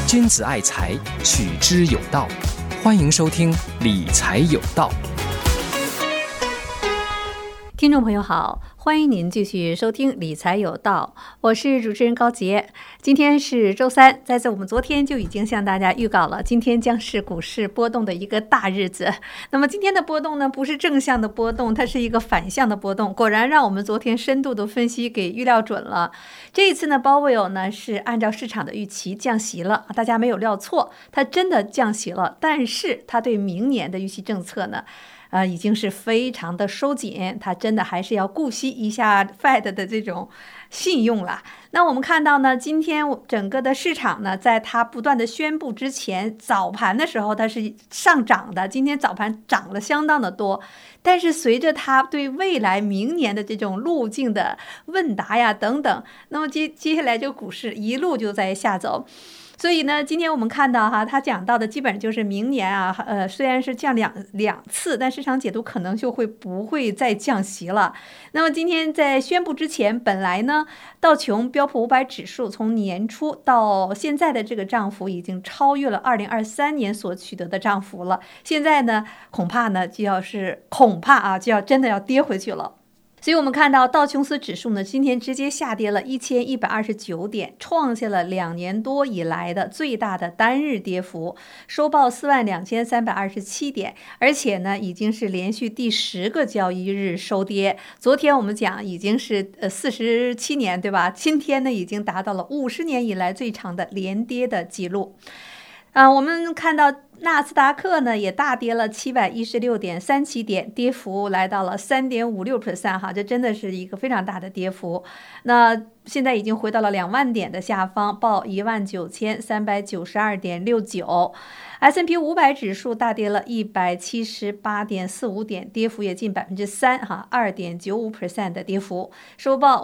君子爱财，取之有道。欢迎收听理财有道。 听众朋友好，欢迎您继续收听理财有道，我是主持人高杰。今天是周三，在此我们昨天就已经向大家预告了，今天将是股市波动的一个大日子。那么今天的波动呢，不是正向的波动，它是一个反向的波动。果然让我们昨天深度的分析给预料准了。这一次呢，鲍威尔呢是按照市场的预期降息了，大家没有料错，他真的降息了。但是他对明年的预期政策呢，已经是非常的收紧，他真的还是要顾惜一下 Fed 的这种信用了。那我们看到呢，今天整个的市场呢，在它不断的宣布之前，早盘的时候它是上涨的，今天早盘涨了相当的多。但是随着它对未来明年的这种路径的问答呀等等，那么接下来这个股市一路就在下走。所以呢，今天我们看到他讲到的基本就是明年啊，虽然是降两次，但市场解读可能就不会再降息了。那么今天在宣布之前，本来呢，道琼标普500指数从年初到现在的这个涨幅已经超越了2023年所取得的涨幅了。现在呢，恐怕就要真的要跌回去了。所以我们看到道琼斯指数呢，今天直接下跌了1129点，创下了2年多以来的最大的单日跌幅，收报42327点，而且呢，已经是连续第10个交易日收跌。昨天我们讲已经是47年，对吧？今天呢，已经达到了50年以来最长的连跌的记录。我们看到纳斯达克呢也大跌了716.37点，跌幅来到了3.56%，这真的是一个非常大的跌幅。那现在已经回到了2万点的下方，报19392.69。S&P 500指数大跌了178.45点，跌幅也近3%，2.95% 的跌幅，收报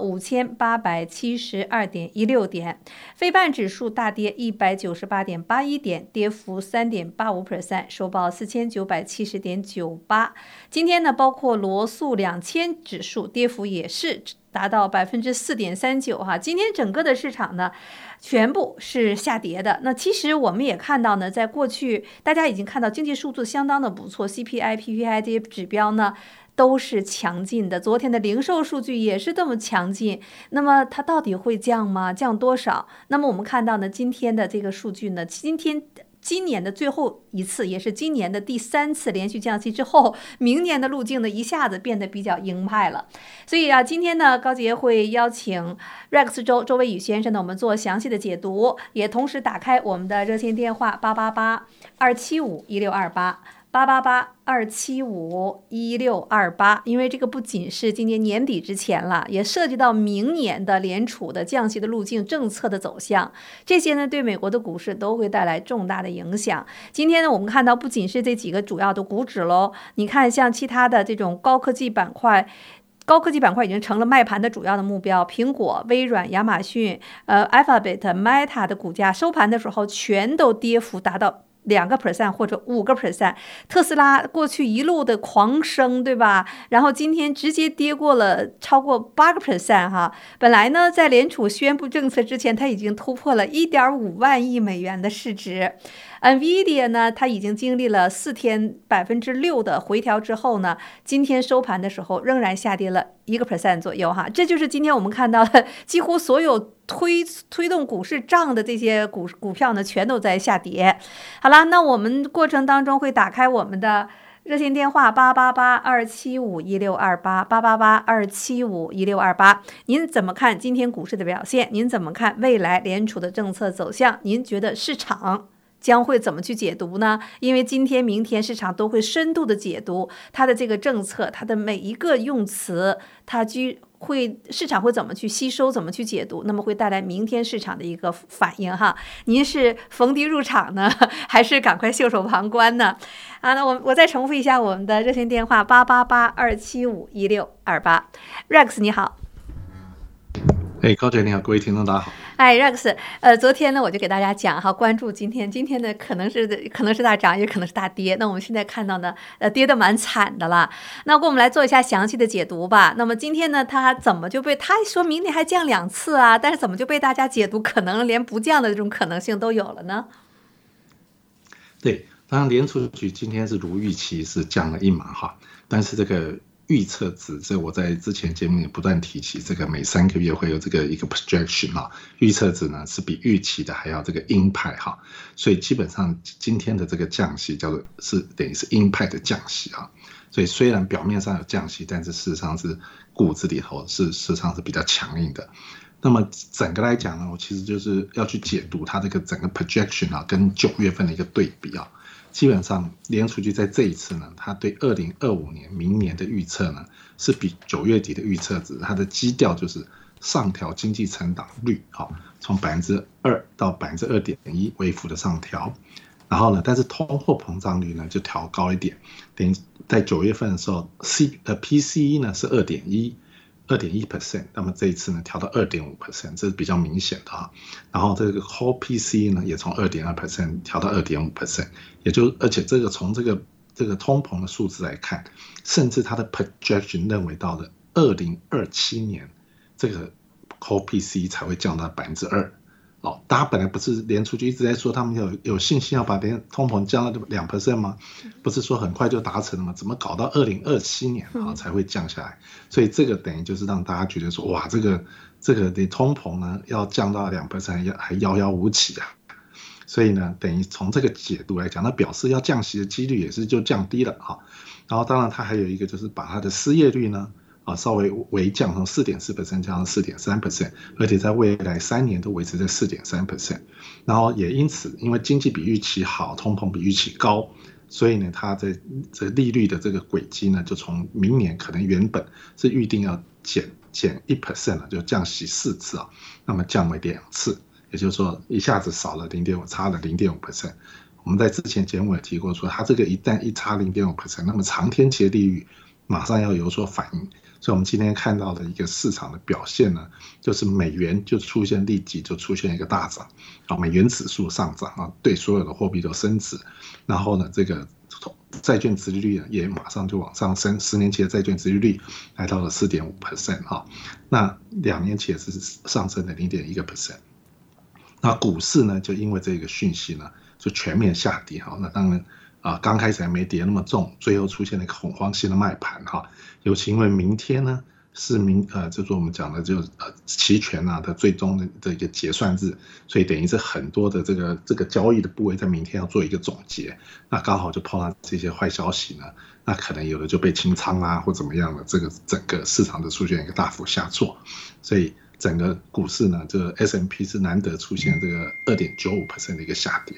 5872.16点。费半指数大跌198.81点，跌幅3.85%，收报4970.98。今天呢，包括罗素2000指数跌幅也是达到4.39%，今天整个的市场呢，全部是下跌的。那其实我们也看到呢，在过去大家已经看到经济数字相当的不错 ，CPI、PPI 这些指标呢都是强劲的。昨天的零售数据也是这么强劲。那么它到底会降吗？降多少？那么我们看到呢，今天的这个数据呢，今年的最后一次，也是今年的第3次连续降息之后，明年的路径呢一下子变得比较鹰派了。所以今天呢，高杰会邀请 Rex 周伟宇先生呢，我们做详细的解读，也同时打开我们的热线电话888-275-1628。888-275-1628，因为这个不仅是今年年底之前了，也涉及到明年的联储的降息的路径、政策的走向，这些呢对美国的股市都会带来重大的影响。今天呢，我们看到不仅是这几个主要的股指喽，你看像其他的这种高科技板块已经成了卖盘的主要的目标，苹果、微软、亚马逊、Alphabet、Meta 的股价收盘的时候全都跌幅达到2% 或者5%，特斯拉过去一路的狂升，对吧？然后今天直接跌过了超过8%本来呢，在联储宣布政策之前，它已经突破了1.5万亿美元的市值。NVIDIA 呢，它已经经历了4天6%的回调之后呢，今天收盘的时候仍然下跌了1% 左右这就是今天我们看到的几乎所有推动股市涨的这些股票呢，全都在下跌。好了，那我们过程当中会打开我们的热线电话888-275-1628 888-275-1628。您怎么看今天股市的表现？您怎么看未来联储的政策走向？您觉得市场将会怎么去解读呢？因为今天、明天市场都会深度的解读它的这个政策，它的每一个用词，市场会怎么去吸收，怎么去解读，那么会带来明天市场的一个反应您是逢低入场呢，还是赶快袖手旁观呢？那我再重复一下我们的热线电话888-275-1628。Rex 你好。 高姐你好，各位听众大家好。 哎，Rex，昨天呢我就给大家讲哈，关注今天呢可能是大涨，也可能是大跌。那我们现在看到呢，跌得蛮惨的了。那给我们来做一下详细的解读吧。那么今天呢，它怎么就被他说明天还降2次啊？但是怎么就被大家解读可能连不降的这种可能性都有了呢？ 对，当然联储局今天是如预期是降了1码哈，但是这个预测值，这我在之前节目也不断提起，这个每3个月会有这个一个 projection 啊，预测值呢是比预期的还要这个鹰派哈，所以基本上今天的这个降息叫做是等于是鹰派的降息啊，所以虽然表面上有降息，但是事实上是骨子里头事实上是比较强硬的。那么整个来讲呢，我其实就是要去解读它这个整个 projection 啊，跟9月份的一个对比啊。基本上联储局在这一次呢，它对2025年明年的预测呢，是比9月底的预测值，它的基调就是上调经济成长率啊，从2%到2.1%微幅的上调。然后呢，但是通货膨胀率呢就调高一点，等于在9月份的时候，PCE 呢是2.1%，那么这一次呢调到2.5%，这是比较明显的啊。然后这个 Core PCE 呢也从2.2% 调到2.5%，而且这个从这个通膨的数字来看，甚至它的 projection 认为到了2027年，这个 Core PCE 才会降到2%。大家本来不是联储局一直在说他们有信心要把通膨降到 2% 吗？不是说很快就达成了吗？怎么搞到2027年才会降下来？所以这个等于就是让大家觉得说，哇，这个的通膨呢要降到 2% 还遥遥无期啊。所以呢，等于从这个解读来讲，那表示要降息的几率也是就降低了哈。然后当然它还有一个就是把它的失业率呢稍微微降，从 4.4% 降到 4.3%， 而且在未来3年都维持在 4.3%。然后也因此，因为经济比预期好，通膨比预期高，所以呢，它在这利率的这个轨迹呢，就从明年可能原本是预定要减 1% 了，就降息4次啊，那么降为2次，也就是说一下子少了 0.5， 差了 0.5%。我们在之前节目也提过说，它这个一旦一差 0.5%， 那么长天期的利率马上要有所反应。所以我们今天看到的一个市场的表现呢，就是美元就立即就出现一个大涨，美元指数上涨对所有的货币都升值，然后呢，这个债券殖利率也马上就往上升，10年期的债券殖利率来到了 4.5%， 那2年期也是上升了 0.1%。那股市呢，就因为这个讯息呢，就全面下跌，那当然刚开始还没跌那么重，最后出现了一个恐慌性的卖盘哈，尤其因为明天呢是就是我们讲的就期权的最终的一个结算日，所以等于是很多的这个交易的部位在明天要做一个总结，那刚好就碰到这些坏消息呢，那可能有的就被清仓啦或怎么样的，这个整个市场就出现一个大幅下挫，所以整个股市呢，这个 S&P 是难得出现这个 2.95% 的一个下跌。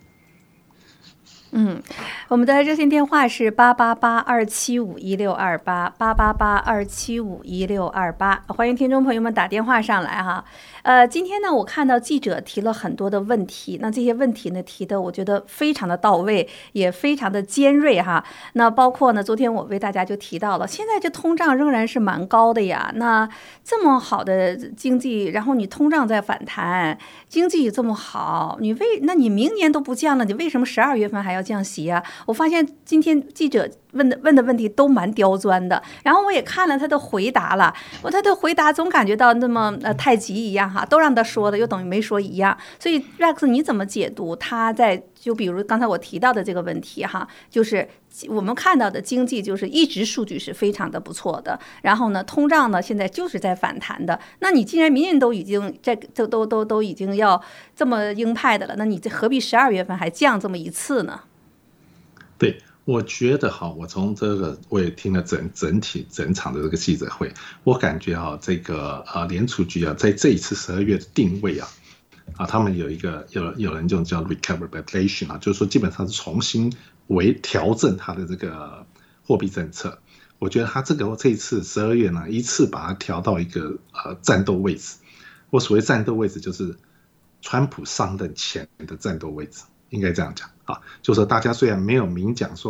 我们的热线电话是888-275-1628 888-275-1628，欢迎听众朋友们打电话上来哈。今天呢，我看到记者提了很多的问题，那这些问题呢提的我觉得非常的到位，也非常的尖锐哈。那包括呢，昨天我为大家就提到了，现在这通胀仍然是蛮高的呀。那这么好的经济，然后你通胀在反弹，经济这么好，那你明年都不降了，你为什么12月份还要降息啊？我发现今天记者问的问题都蛮刁钻的，然后我也看了他的回答了，他的回答总感觉到那么太极一样哈，都让他说的又等于没说一样。所以 Rex 你怎么解读他就比如刚才我提到的这个问题哈，就是我们看到的经济就是一直数据是非常的不错的，然后呢通胀呢现在就是在反弹的，那你既然明年都已经都已经要这么鹰派的了，那你何必12月份还降这么一次呢？ 对，我觉得我从这个我也听了整场的这个记者会，我感觉这个联储局在这一次12月的定位他们有人就叫 recalibration 就是说基本上是重新调整它的这个货币政策。我觉得他这一次12月呢，一次把它调到一个战斗位置。我所谓战斗位置就是川普上任前的战斗位置，应该这样讲就是说大家虽然没有明讲说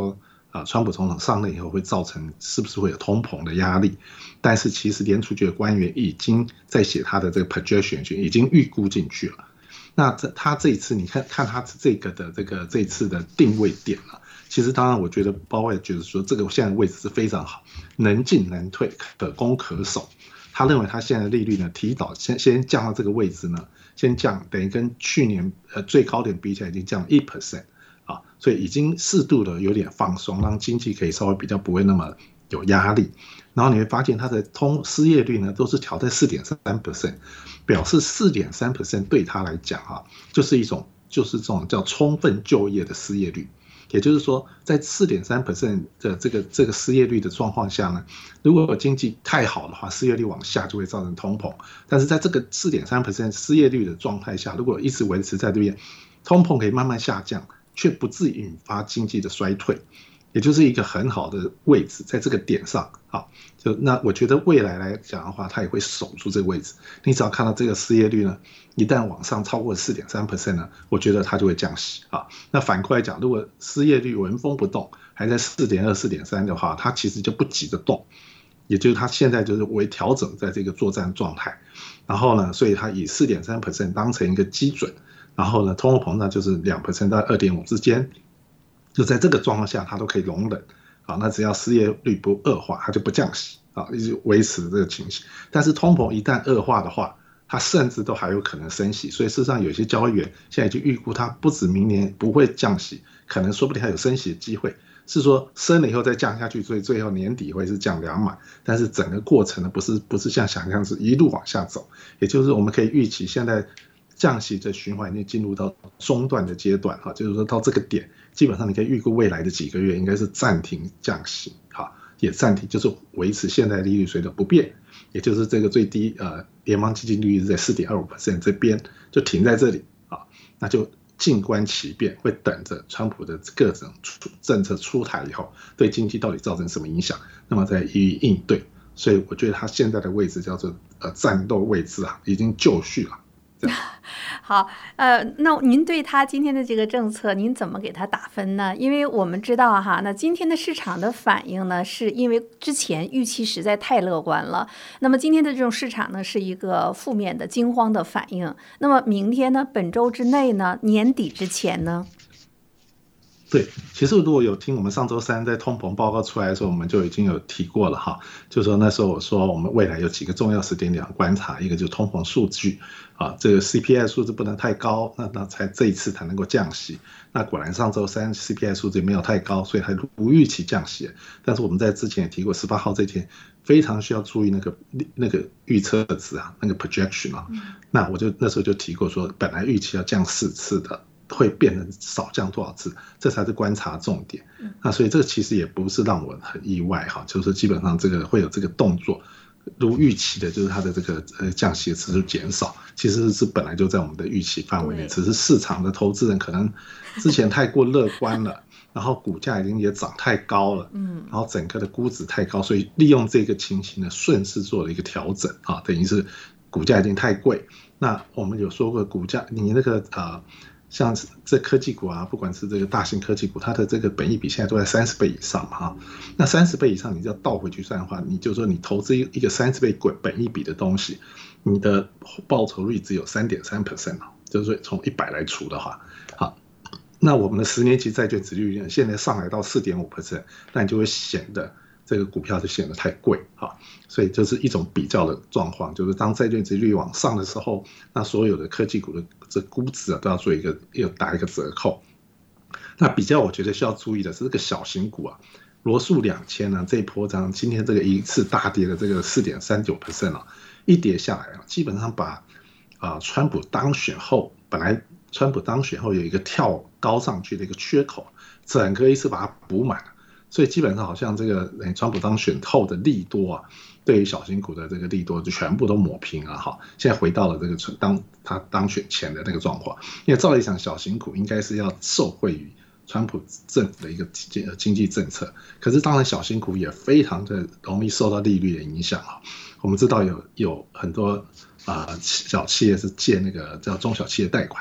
川普总统上任以后会造成是不是会有通膨的压力，但是其实联储局的官员已经在写他的这个 projection 已经预估进去了。那他这一次你看他这一次的定位点了，其实当然我觉得鲍威尔觉得说这个现在的位置是非常好，能进能退，可攻可守。他认为他现在的利率呢提早先降到这个位置呢，先降等于跟去年最高点比起来已经降了 1%。所以已经适度的有点放松，让经济可以稍微比较不会那么有压力。然后你会发现它的失业率呢都是调在 4.3%， 表示 4.3% 对他来讲就是这种叫充分就业的失业率。也就是说在 4.3% 的这个失业率的状况下呢，如果经济太好的话，失业率往下就会造成通膨。但是在这个 4.3% 失业率的状态下，如果一直维持在这边，通膨可以慢慢下降，却不至于引发经济的衰退，也就是一个很好的位置，在这个点上那我觉得未来来讲的话，它也会守住这个位置。你只要看到这个失业率呢，一旦往上超过 4.3% 呢，我觉得它就会降息那反过来讲，如果失业率纹风不动，还在 4.2 4.3 的话，它其实就不急着动，也就是它现在就是微调整在这个作战状态。然后呢，所以它以 4.3% 当成一个基准。然后呢，通货膨胀就是 2% 到 2.5% 之间，就在这个状况下它都可以容忍那只要失业率不恶化，它就不降息一直维持这个情形。但是通膨一旦恶化的话，它甚至都还有可能升息。所以事实上有些交易员现在就预估它不止明年不会降息，可能说不定还有升息的机会，是说升了以后再降下去，所以最后年底会是降2码。但是整个过程呢不是像想象是一路往下走，也就是我们可以预期现在降息的循环已经进入到中段的阶段就是说到这个点，基本上你可以预估未来的几个月应该是暂停降息也暂停，就是维持现在利率水准不变，也就是这个最低联邦基金利率是在 4.25% 这边就停在这里那就静观其变，会等着川普的各种政策出台以后对经济到底造成什么影响，那么再予以应对。所以我觉得他现在的位置叫做战斗位置已经就绪了。 好，那您对他今天的这个政策，您怎么给他打分呢？因为我们知道那今天的市场的反应呢，是因为之前预期实在太乐观了。那么今天的这种市场呢，是一个负面的惊慌的反应。那么明天呢，本周之内呢，年底之前呢？ 对，其实如果有听我们上周三在通膨报告出来的时候，我们就已经有提过了就是说那时候我说我们未来有几个重要时间点观察，一个就是通膨数据这个 CPI 数字不能太高，那才这一次才能够降息。那果然上周三 CPI 数字没有太高，所以还如预期降息。但是我们在之前也提过18号这天非常需要注意那个预测值那个 projection 那我就那时候就提过说，本来预期要降4次的，会变成少降多少次，这才是观察重点。那所以这个其实也不是让我很意外就是基本上这个会有这个动作，如预期的就是它的这个降息的次数减少，其实是本来就在我们的预期范围内，只是市场的投资人可能之前太过乐观了然后股价已经也涨太高了然后整个的估值太高，所以利用这个情形呢顺势做了一个调整等于是股价已经太贵。那我们有说过股价你那个像这科技股不管是这个大型科技股，它的这个本益比现在都在30倍以上那30倍以上你要倒回去算的话，你就说你投资一个30倍本益比的东西，你的报酬率只有 3.3%就是说从100来除的话那我们的10年期债券殖利率现在上来到 4.5%， 那你就会显得这个股票就显得太贵所以这是一种比较的状况，就是当债券殖利率往上的时候，那所有的科技股的这估值都要做打一个折扣。那比较我觉得需要注意的是这个小型股罗素2000这一波今天这个一次大跌的这个 4.39% 一跌下来基本上把川普当选后，本来川普当选后有一个跳高上去的一个缺口，整个一次把它补满了。所以基本上好像这个川普当选后的利多对于小型股的这个利多就全部都抹平现在回到了这个他当选前的那个状况。因为照理讲小型股应该是要受惠于川普政府的一个经济政策，可是当然小型股也非常的容易受到利率的影响我们知道有很多小企业是借那个叫中小企业贷款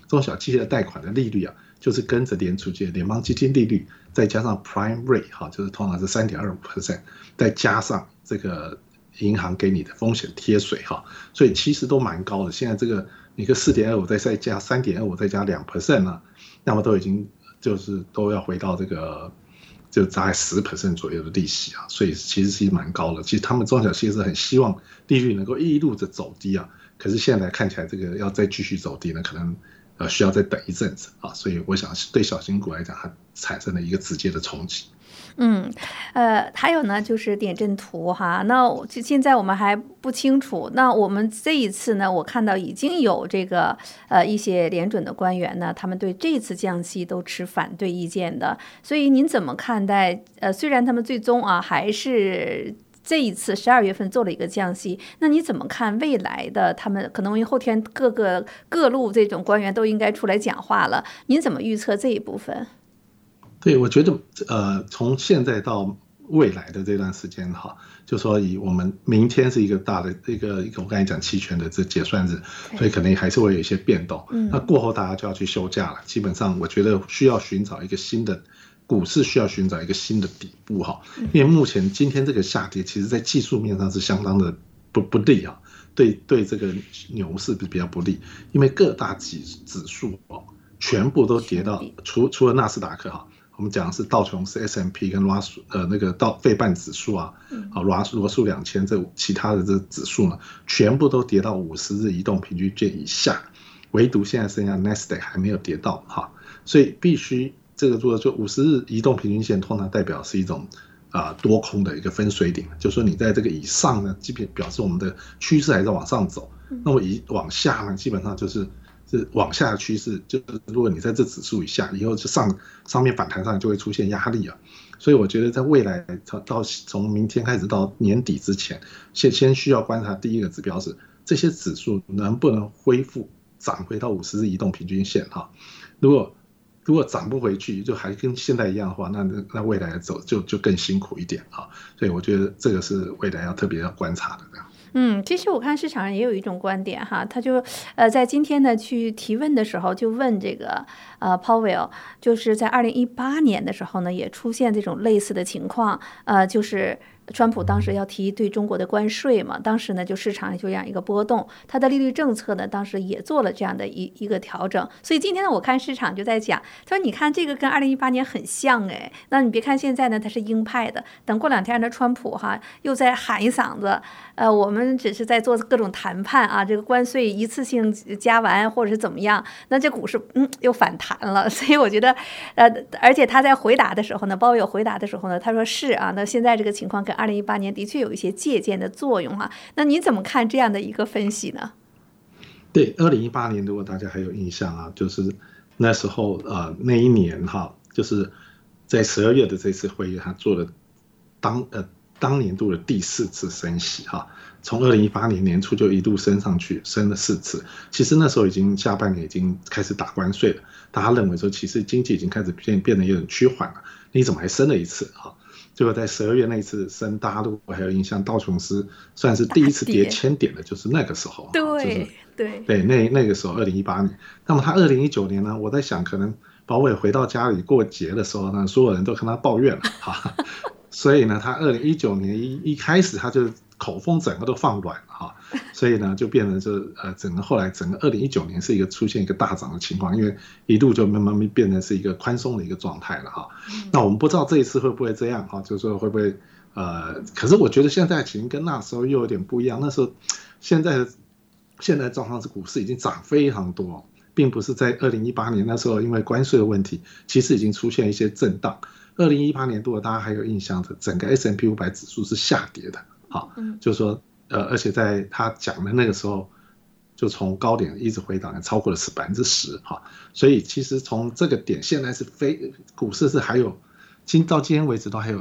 中小企业的贷款的利率啊，就是跟着联储局的联邦基金利率，再加上 prime rate 哈，就是通常是3.25%，再加上这个银行给你的风险贴水哈，所以其实都蛮高的。现在这个你个4.25再加3.25再加2% 呢，那么都已经就是都要回到这个就大概10% 左右的利息啊，所以其实是蛮高的。其实他们中小企业是很希望利率能够一路的走低啊，可是现在看起来这个要再继续走低呢，可能需要再等一阵子啊，所以我想对小型股来讲，它产生了一个直接的冲击。 还有呢，就是点阵图哈。那现在我们还不清楚。那我们这一次呢，我看到已经有这个一些联准的官员呢，他们对这次降息都持反对意见的。所以您怎么看待？虽然他们最终还是这一次12月份做了一个降息，那你怎么看未来的？他们可能后天各路这种官员都应该出来讲话了。您怎么预测这一部分？ 对，我觉得从现在到未来的这段时间哈，就说以我们明天是一个大的一个我刚才讲期权的这结算日，所以可能还是会有一些变动。那过后大家就要去休假了，基本上我觉得需要寻找一个新的股市，需要寻找一个新的底部哈，因为目前今天这个下跌，其实在技术面上是相当的不利啊，对这个牛市比较不利，因为各大指数全部都跌到，除了纳斯达克哈。我们讲的是道琼斯 S&P 跟那个费半指数啊，罗素2000这其他的这指数呢，全部都跌到50日移动平均线以下，唯独现在剩下 Nasdaq 还没有跌到哈，所以必须这个就50日移动平均线通常代表是一种多空的一个分水岭，就是说你在这个以上呢，基本表示我们的趋势还在往上走，那么往下呢，基本上就是往下的趋势，就是如果你在这指数以下，以后就上面反弹上就会出现压力啊。所以我觉得在未来从明天开始到年底之前，先需要观察第一个指标是这些指数能不能涨回到50日移动平均线哈。如果涨不回去，就还跟现在一样的话，那未来走就更辛苦一点啊。所以我觉得这个是未来要特别要观察的这样。 其实我看市场上也有一种观点哈，他就在今天呢去提问的时候就问这个Powell， 就是在2018年的时候呢也出现这种类似的情况，就是川普当时要提对中国的关税嘛，当时呢就市场就这样一个波动，他的利率政策呢当时也做了这样的一个调整，所以今天呢我看市场就在讲，他说你看这个跟2018年很像哎，那你别看现在呢他是鹰派的，等过2天呢川普又在喊一嗓子，我们只是在做各种谈判啊，这个关税一次性加完或者是怎么样，那这股市又反弹了，所以我觉得而且他在回答的时候呢，鲍威尔回答的时候呢，他说是啊，那现在这个情况跟2018年的确有一些借鉴的作用哈。那你怎么看这样的一个分析呢？ 对，2018年如果大家还有印象啊，就是那时候那一年哈，就是在12月的这次会议，他做了当年度的第4次升息哈，从2018年年初就一度升上去，升了4次。其实那时候已经下半年已经开始打关税了，大家认为说其实经济已经开始变得有点趋缓了，你怎么还升了一次哈？结果在12月那一次升，大家如果还有印象，道琼斯算是第一次跌1000点的，就是那个时候。对，那个时候2018年。那么他2019年呢，我在想可能鲍威尔回到家里过节的时候呢，所有人都跟他抱怨了哈。所以呢，他2019年一开始他就口风整个都放软了哈，所以呢就变成后来整个2019年是一个出现一个大涨的情况，因为一度就慢慢变成是一个宽松的一个状态了哈。那我们不知道这一次会不会这样哈，就是说会不会可是我觉得现在情形跟那时候又有点不一样，那时候现在状况是股市已经涨非常多，并不是在2018年那时候因为关税的问题，其实已经出现一些震荡。2018年度大家还有印象的，整个 S&P 500指数是下跌的，就是说而且在他讲的那个时候，就从高点一直回档，超过了10%哈，所以其实从这个点，现在是股市是还有到今天为止都还有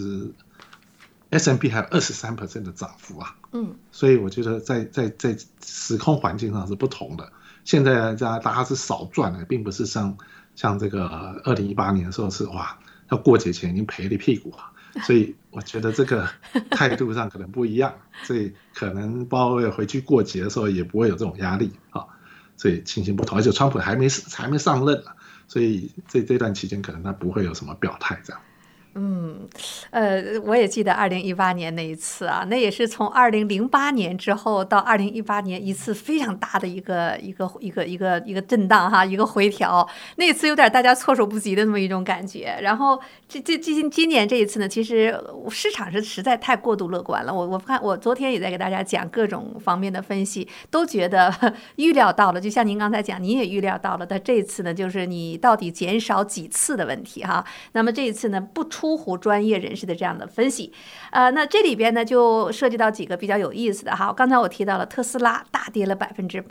S&P 还有23% 的涨幅啊，所以我觉得在时空环境上是不同的。现在大家是少赚的，并不是像这个2018年的时候是哇。要过节前已经赔了一屁股啊，所以我觉得这个态度上可能不一样，所以可能鲍威尔回去过节的时候也不会有这种压力啊， 所以情形不同，而且川普还没上任啊，所以这段期间可能他不会有什么表态这样。 我也记得2018年那一次啊，那也是从2008年之后到2018年一次非常大的一个震荡哈，一个回调。那次有点大家措手不及的那么一种感觉。然后今年这一次呢，其实市场是实在太过度乐观了。我昨天也在给大家讲各种方面的分析，都觉得预料到了，就像您刚才讲，您也预料到了。但这一次呢，就是你到底减少几次的问题哈。那么这一次呢，不出乎专业人士的这样的分析，那这里边呢就涉及到几个比较有意思的哈。刚才我提到了特斯拉大跌了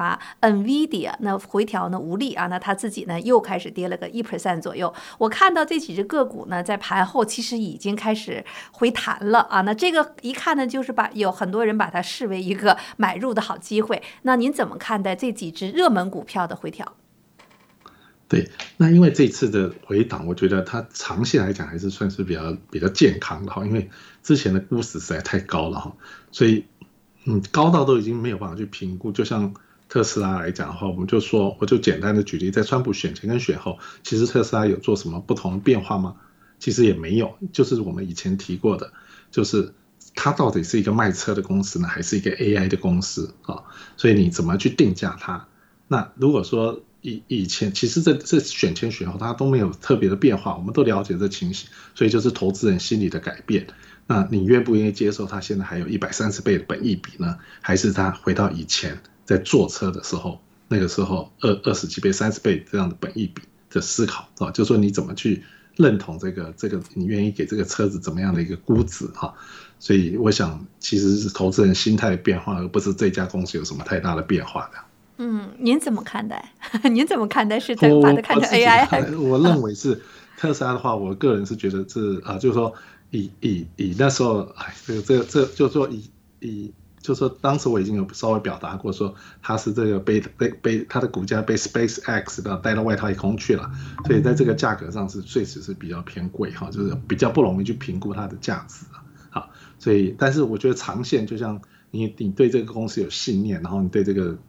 8%，NVIDIA 那回调呢无力啊，那它自己呢又开始跌了个1% 左右。我看到这几只个股呢在盘后其实已经开始回弹了啊，那这个一看呢就是有很多人把它视为一个买入的好机会。那您怎么看待这几只热门股票的回调？ 对，那因为这次的回档，我觉得它长线来讲还是算是比较健康的哈，因为之前的估值实在太高了哈，所以高到都已经没有办法去评估。就像特斯拉来讲的话，我就简单的举例，在川普选前跟选后，其实特斯拉有做什么不同的变化吗？其实也没有，就是我们以前提过的，就是它到底是一个卖车的公司呢，还是一个 AI 的公司啊？所以你怎么去定价它？那如果说以前其实这选前选后它都没有特别的变化，我们都了解这情形，所以就是投资人心理的改变。那你愿不愿意接受它现在还有130倍的本益比呢？还是它回到以前在坐车的时候，那个时候20几倍、30倍这样的本益比的思考啊？就是说你怎么去认同这个你愿意给这个车子怎么样的一个估值哈？所以我想其实是投资人心态的变化，而不是这家公司有什么太大的变化的。 您怎么看待？您怎么看待？是在把它看成 AI？ 我认为是特斯拉的话，我个人是觉得就是说以那时候，这就是说就是说当时我已经有稍微表达过，说它是这个被它的股价被 SpaceX 带到外太空去了，所以在这个价格上是确实是比较偏贵哈，就是比较不容易去评估它的价值好，所以但是我觉得长线就像你对这个公司有信念，然后你对这个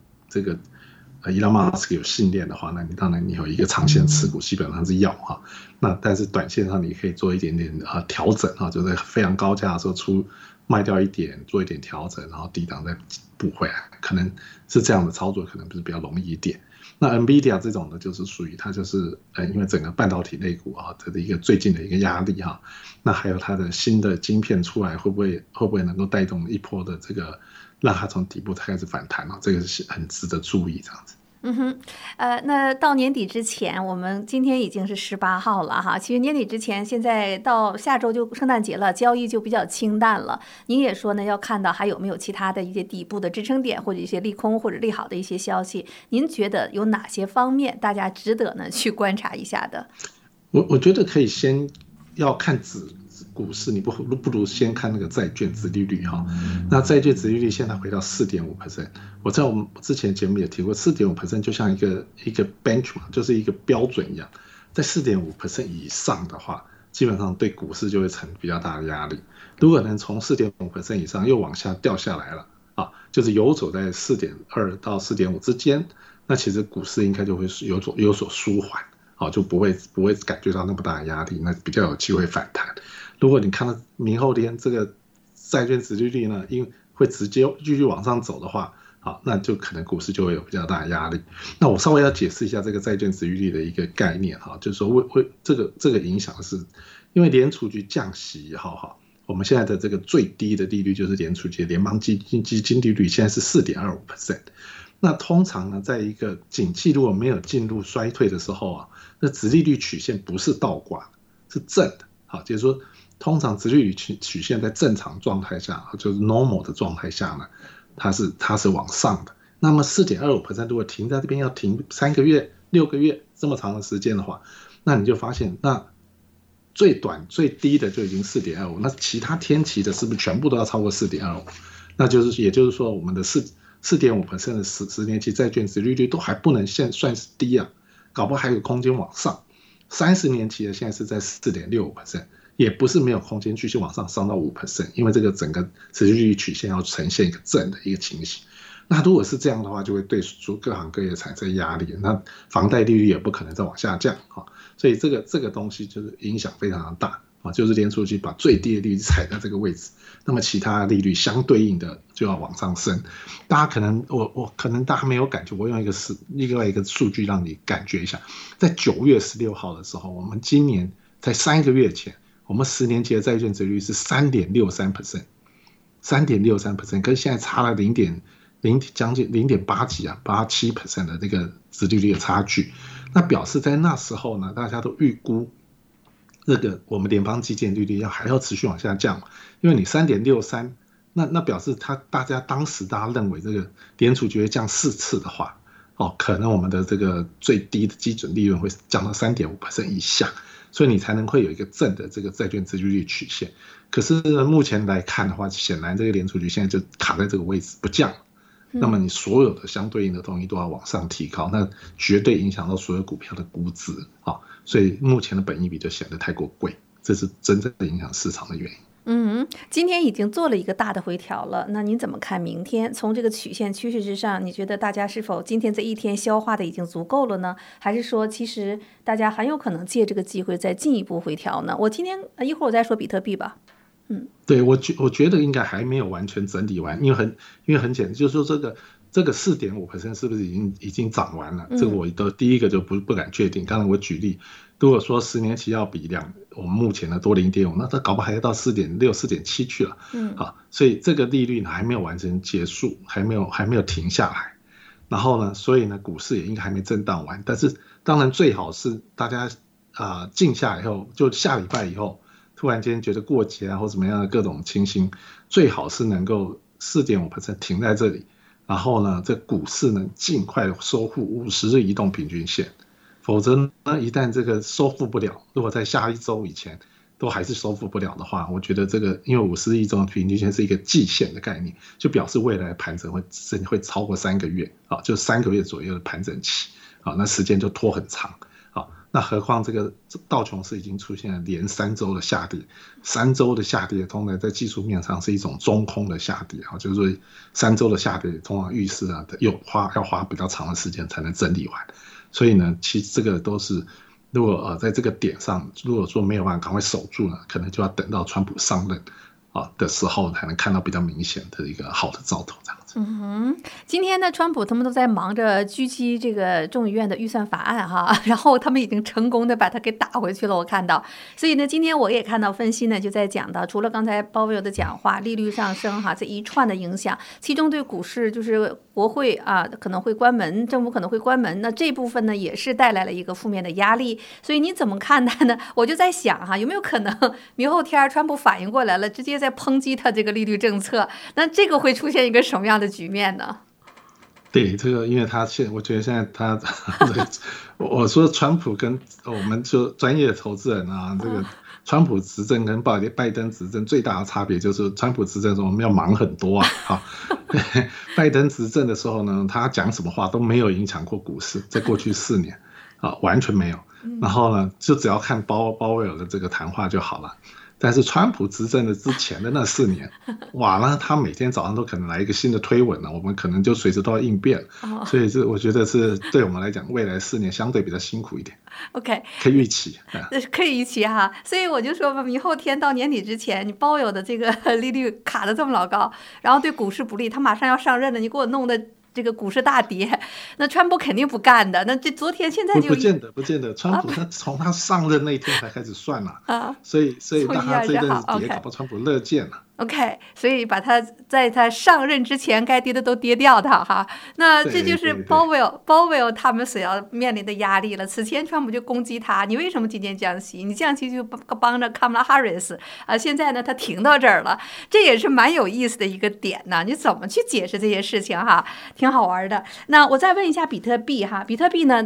Elon Musk 有信念的话，那你当然你有一个长线持股基本上是要哈。那但是短线上你可以做一点点调整哈，就是非常高价的时候卖掉一点，做一点调整，然后低档再补回来，可能是这样的操作，可能不是比较容易一点。那 NVIDIA 这种的就是属于它就是因为整个半导体类股它的一个最近的一个压力哈，那还有它的新的晶片出来会不会能够带动一波的这个让它从底部开始反弹这个是很值得注意这样子。 那到年底之前，我们今天已经是18号了哈。其实年底之前，现在到下周就圣诞节了，交易就比较清淡了。您也说呢，要看到还有没有其他的一些底部的支撑点，或者一些利空或者利好的一些消息。您觉得有哪些方面大家值得呢去观察一下的？ 我觉得可以先要看股市，你不如先看那个债券殖利率哈。那债券殖利率现在回到 4.5%， 我在我们之前节目也提过 4.5% 就像一个 benchmark， 就是一个标准一样，在 4.5% 以上的话，基本上对股市就会成比较大的压力。如果能从 4.5% 以上又往下掉下来了就是游走在 4.2 到 4.5 之间，那其实股市应该就会有所舒缓就不会感觉到那么大的压力，那比较有机会反弹。如果你看到明后天这个债券殖利率呢，因为会直接继续往上走的话，那就可能股市就会有比较大的压力。那我稍微要解释一下这个债券殖利率的一个概念就是说这个影响是因为联储局降息也好我们现在的这个最低的利率就是联储局联邦基金利率现在是 4.25%。那通常呢，在一个景气如果没有进入衰退的时候那殖利率曲线不是倒挂，是正的就是说通常殖利率曲线在正常状态下，就是 normal 的状态下呢，它是往上的。那么 4.25% 如果停在这边要停3个月、6个月这么长的时间的话，那你就发现那最短最低的就已经 4.25%， 那其他天期的是不是全部都要超过 4.25%？ 那也就是说我们的4.5% 的10年期债券殖利率都还不能算是低搞不好还有空间往上。30年期的现在是在 4.65%， 也不是没有空间继续往上到 5%， 因为这个整个殖利率曲线要呈现一个正的一个情形。 那如果是这样的话，就会对各行各业产生压力，那房贷利率也不可能再往下降啊，所以这个东西就是影响非常的大啊，就是联储局把最低的利率踩在这个位置，那么其他利率相对应的就要往上升。大家可能可能大家没有感觉，我用另外一个数据让你感觉一下，在9月16号的时候，我们今年在3个月前，我们10年期的债券殖利率是 3.63%，3.63%，跟现在差了将近0.8几啊，87% 的那个殖利率的差距。那表示在那时候呢，大家都预估这个我们联邦基建利率还要持续往下降，因为你 3.63%， 那表示大家认为这个联储局会降4次的话，可能我们的这个最低的基准利润会降到 3.5% 以下，所以你才能会有一个正的这个债券殖利率曲线。可是目前来看的话，显然这个联储局现在就卡在这个位置不降，那么你所有的相对应的东西都要往上提高，那绝对影响到所有股票的估值啊，所以目前的本益比就显得太过贵，这是真正的影响市场的原因。 今天已经做了一个大的回调了，那您怎么看明天？从这个曲线趋势之上，你觉得大家是否今天这一天消化的已经足够了呢？还是说其实大家很有可能借这个机会再进一步回调呢？我今天一会儿我再说比特币吧。 对，我觉得应该还没有完全整理完，因为很简单，就是说这个 4.5% 是不是已经涨完了？这个我第一个就不敢确定。刚才我举例，如果说10年期要比我们目前的多 0.5， 那它搞不好还要到 4.6 4.7 去了。所以这个利率还没有完全结束，还没有停下来。然后呢，所以呢，股市也应该还没震荡完。但是当然最好是大家静下以后，就下礼拜以后，突然间觉得过节啊或怎么样的各种情形，最好是能够 4.5% 停在这里，然后呢，这股市呢尽快收复50日移动平均线，否则呢，一旦这个收复不了，如果在下一周以前都还是收复不了的话，我觉得这个因为50日移动平均线是一个季线的概念，就表示未来盘整会超过3个月啊，就3个月左右的盘整期啊，那时间就拖很长。那何况这个道琼斯已经出现了连3周的下跌，3周的下跌通常在技术面上是一种中空的下跌啊，就是说3周的下跌通常预示要花比较长的时间才能整理完，所以呢，其实这个都是如果在这个点上，如果说没有办法赶快守住呢，可能就要等到川普上任的时候才能看到比较明显的一个好的兆头这样子。 今天呢，川普他们都在忙着狙击这个众议院的预算法案哈，然后他们已经成功的把它给打回去了，我看到。所以呢，今天我也看到分析呢，就在讲到，除了刚才鲍威尔的讲话，利率上升哈，这一串的影响，其中对股市就是国会可能会关门，政府可能会关门，那这部分呢也是带来了一个负面的压力。所以你怎么看待呢？我就在想哈，有没有可能明后天川普反应过来了，直接在抨击他这个利率政策？那这个会出现一个什么样的局面呢？ 对，这个因为我觉得现在他我说川普跟我们就专业的投资人这个川普执政跟拜登执政最大的差别就是川普执政的时候我们要忙很多拜登执政的时候呢，他讲什么话都没有影响过股市，在过去4年完全没有。然后呢，就只要看鲍威尔的这个谈话就好了。但是川普执政的之前的那4年，哇，那他每天早上都可能来一个新的推文了，我们可能就随时都要应变。所以我觉得是对我们来讲，未来4年相对比较辛苦一点。 OK， 可以预期， 可以预期哈。所以我就说吧，明后天到年底之前，你鲍威尔的这个利率卡得这么老高，然后对股市不利，他马上要上任了，你给我弄的这个股市大跌，那川普肯定不干的。那这昨天现在就不见得，川普他从他上任那一天才开始算了所以让他这一阵子跌，搞不好川普乐见了。 OK， 所以把他在他上任之前该跌的都跌掉他哈。那这就是鲍威尔他们所要面临的压力了。此前川普就攻击他，你为什么今天降息？你降息就帮着卡马拉哈里斯现在呢他停到这儿了，这也是蛮有意思的一个点呢。你怎么去解释这些事情哈？挺好玩的。那我再问一下比特币哈，比特币呢？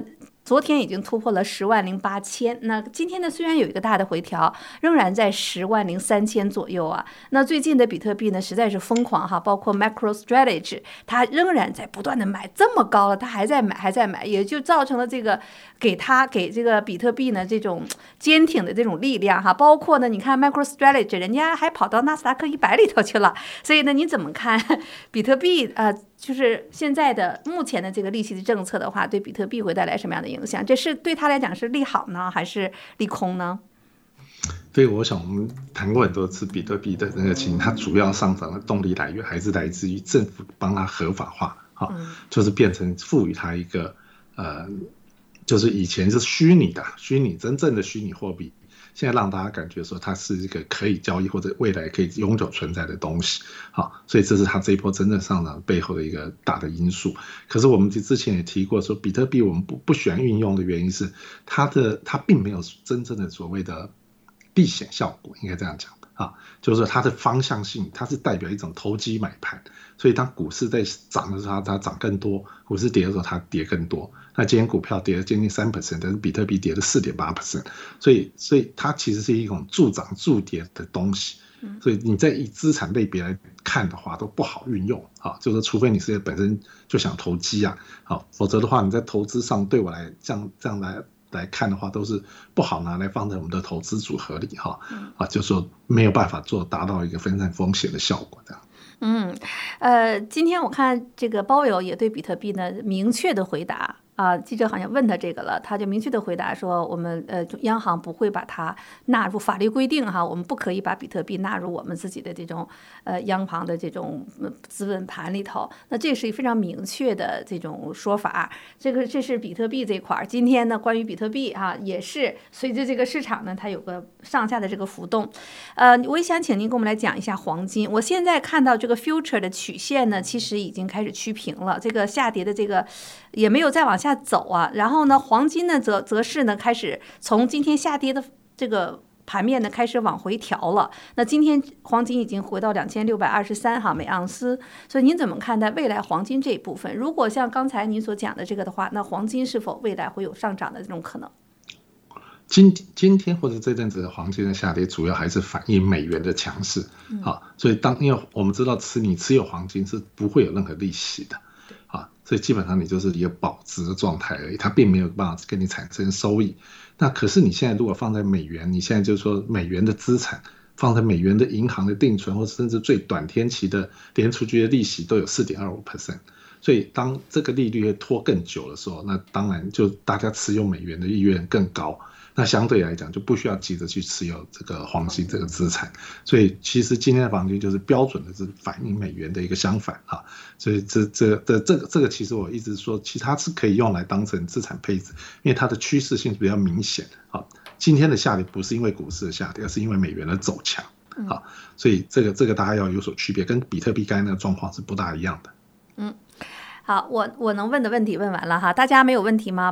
昨天已经突破了10.08万。那今天呢，虽然有一个大的回调，仍然在10.03万左右啊。那最近的比特币呢，实在是疯狂哈，包括 MicroStrategy， 它仍然在不断的买，这么高了，它还在买，也就造成了这个给这个比特币呢这种坚挺的这种力量哈。包括呢，你看 MicroStrategy， 人家还跑到纳斯达克100里头去了。所以呢，你怎么看比特币就是现在的目前的这个利息的政策的话，对比特币会带来什么样的影响？这是对他来讲是利好呢，还是利空呢？ 对，我想我们谈过很多次比特币的那个情形，它主要上涨的动力来源还是来自于政府帮它合法化，就是变成赋予它一个就是以前是虚拟真正的虚拟货币。现在让大家感觉说它是一个可以交易或者未来可以永久存在的东西，所以这是它这一波真正上涨背后的一个大的因素。可是我们之前也提过说，比特币我们不喜欢运用的原因是它并没有真正的所谓的避险效果，应该这样讲就是说它的方向性，它是代表一种投机买盘。所以当股市在涨的时候它涨更多，股市跌的时候它跌更多。那今天股票跌了接近 3%， 但是比特币跌了 4.8%， 所以它其实是一种助涨助跌的东西。所以你在以资产类别来看的话都不好运用就是除非你是本身就想投机否则的话你在投资上对我来这样来看的话都是不好拿来放在我们的投资组合里就是说没有办法达到一个分散风险的效果这样。 今天我看这个鲍威尔也对比特币呢明确的回答记者好像问他这个了，他就明确的回答说，我们央行不会把它纳入法律规定我们不可以把比特币纳入我们自己的这种央行的这种资本盘里头。那这是非常明确的这种说法。这是比特币这块。今天呢，关于比特币也是随着这个市场呢，它有个上下的这个浮动。我也想请您跟我们来讲一下黄金。我现在看到这个 future 的曲线呢，其实已经开始趋平了，这个下跌的这个也没有再往下走然后呢，黄金呢则是呢开始从今天下跌的这个盘面呢开始往回调了。那今天黄金已经回到2623每盎司。所以您怎么看待未来黄金这一部分？如果像刚才您所讲的这个的话，那黄金是否未来会有上涨的这种可能？ 今天或者这阵子的黄金的下跌，主要还是反映美元的强势。所以因为我们知道你持有黄金是不会有任何利息的。所以基本上你就是一个保值的状态而已，它并没有办法跟你产生收益。那可是你现在如果放在美元，你现在就是说美元的资产放在美元的银行的定存，或甚至最短天期的联储局的利息都有 4.25%。所以当这个利率会拖更久的时候，那当然就大家持有美元的意愿更高。那相对来讲就不需要急着去持有这个黄金这个资产。所以其实今天的黄金就是标准的是反映美元的一个相反所以这个其实我一直说，其实它是可以用来当成资产配置，因为它的趋势性是比较明显今天的下跌不是因为股市的下跌，而是因为美元的走强所以这个大家要有所区别，跟比特币刚才那个状况是不大一样的。 好，我能问的问题问完了大家没有问题吗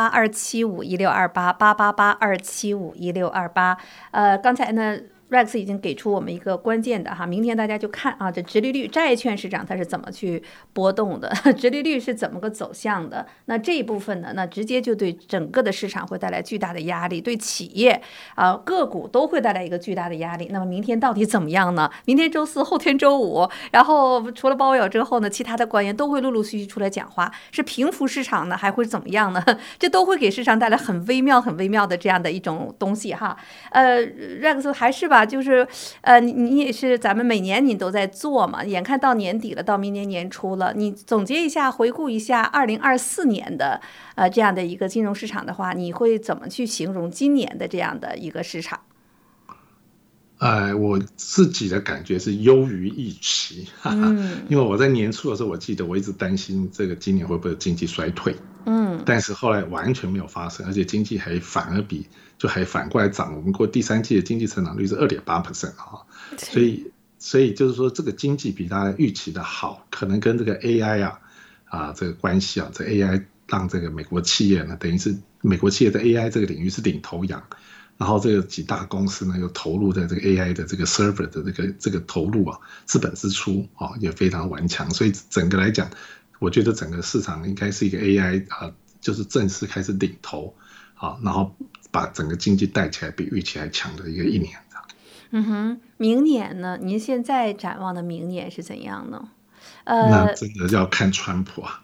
？888-275-1628，888-275-1628。刚才呢Rex 已经给出我们一个关键的明天大家就看这殖利率，债券市场它是怎么去波动的，殖利率是怎么个走向的。那这一部分呢，那直接就对整个的市场会带来巨大的压力，对企业个股都会带来一个巨大的压力。那么明天到底怎么样呢？明天周四，后天周五，然后除了鲍威尔之后呢，其他的官员都会陆陆续续出来讲话，是平复市场呢，还会怎么样呢？这都会给市场带来很微妙的这样的一种东西Rex 还是吧，就是你也是咱们每年你都在做嘛，眼看到年底了，到明年年初了，你总结一下，回顾一下2024年的这样的一个金融市场的话，你会怎么去形容今年的这样的一个市场？ 我自己的感觉是优于预期因为我在年初的时候，我记得我一直担心这个今年会不会有经济衰退但是后来完全没有发生，而且经济还反过来涨。我们过第三季的经济成长率是 2.8% 所以就是说这个经济比大家预期的好，可能跟这个 AI 这个关系这 AI 让这个美国企业呢，等于是美国企业在 AI 这个领域是领头羊，然后这个几大公司呢又投入在这个 AI 的这个 server 的这个投入资本支出也非常顽强，所以整个来讲，我觉得整个市场应该是一个 AI 就是正式开始领头，好，然后把整个经济带起来，比预期还强的一个一年。 明年呢？您现在展望的明年是怎样呢？ 那真的要看川普啊。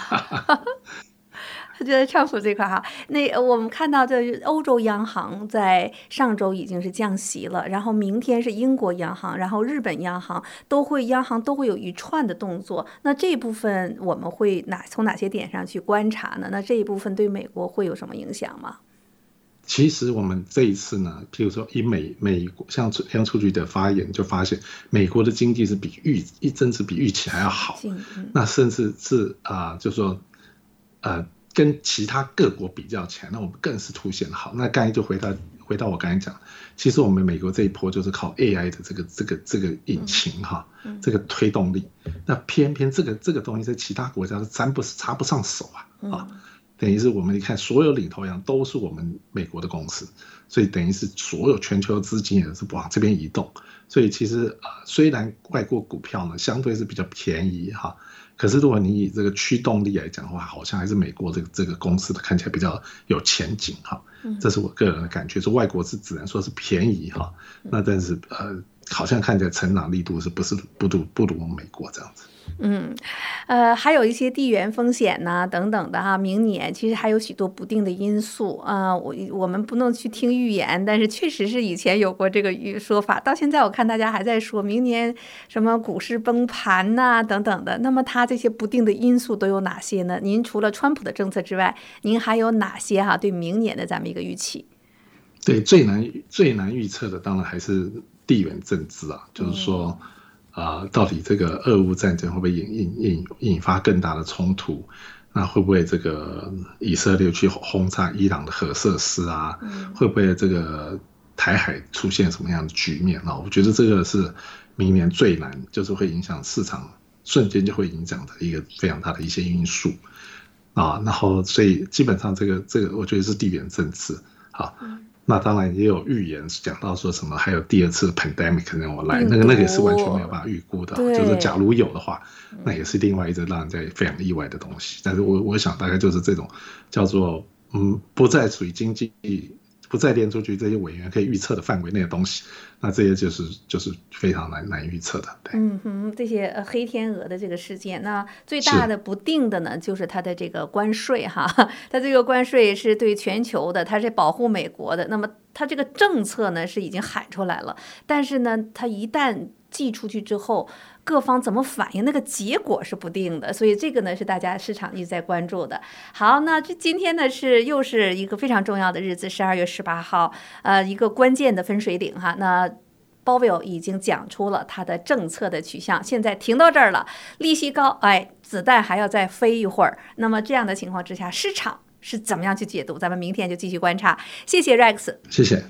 觉得川普这块哈，我们看到这欧洲央行在上周已经是降息了，然后明天是英国央行，然后日本央行都会有一串的动作。那这一部分我们会从哪些点上去观察呢？那这一部分对美国会有什么影响吗？ 其实我们这一次呢，譬如说以美国像联储局的发言就发现，美国的经济是甚至比预期还要好，那甚至是就是说跟其他各国比较起来，那我们更是凸显好。那刚才就回到我刚才讲，其实我们美国这一波就是靠 AI 的这个引擎哈，这个推动力。那偏偏这个东西在其他国家是插不上手啊。等于是我们一看所有领头羊都是我们美国的公司，所以等于是所有全球资金也是往这边移动。所以其实虽然外国股票呢相对是比较便宜哈，可是如果你以这个驱动力来讲的话，好像还是美国这个公司的看起来比较有前景哈。这是我个人的感觉，说外国是只能说是便宜哈，那但是好像看起来成长力度是不如美国这样子。 还有一些地缘风险呐等等的哈，明年其实还有许多不定的因素我们不能去听预言，但是确实是以前有过这个说法，到现在我看大家还在说明年什么股市崩盘呐等等的。那么它这些不定的因素都有哪些呢？您除了川普的政策之外，您还有哪些对明年的咱们一个预期？ 对，最难预测的当然还是地缘政治就是说到底这个俄乌战争会不会引发更大的冲突？那会不会这个以色列去轰炸伊朗的核设施会不会这个台海出现什么样的局面我觉得这个是明年最难，就是会影响市场，瞬间就会影响的一个非常大的一些因素然后所以基本上这个我觉得是地缘政治那当然也有预言讲到说什么还有第二次 pandemic 来，那个也是完全没有办法预估的，就是假如有的话，那也是另外一个让人家非常意外的东西。但是我想大概就是这种叫做不再属于经济，不再联储局这些委员可以预测的范围内的东西，那这些就是非常难预测的。对， 这些黑天鹅的这个事件，那最大的不定的呢，就是它的这个关税它这个关税是对全球的，它是保护美国的。那么它这个政策呢是已经喊出来了，但是呢，它一旦寄出去之后，各方怎么反应，那个结果是不定的，所以这个呢是大家市场一直在关注的。好，那今天呢又是一个非常重要的日子，12月18号，一个关键的分水岭那鲍威尔已经讲出了他的政策的取向，现在停到这儿了，利息高，子弹还要再飞一会儿。那么这样的情况之下，市场是怎么样去解读？咱们明天就继续观察。谢谢 Rex， 谢谢。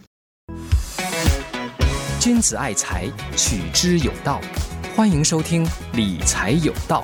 君子爱财，取之有道。欢迎收听理财有道。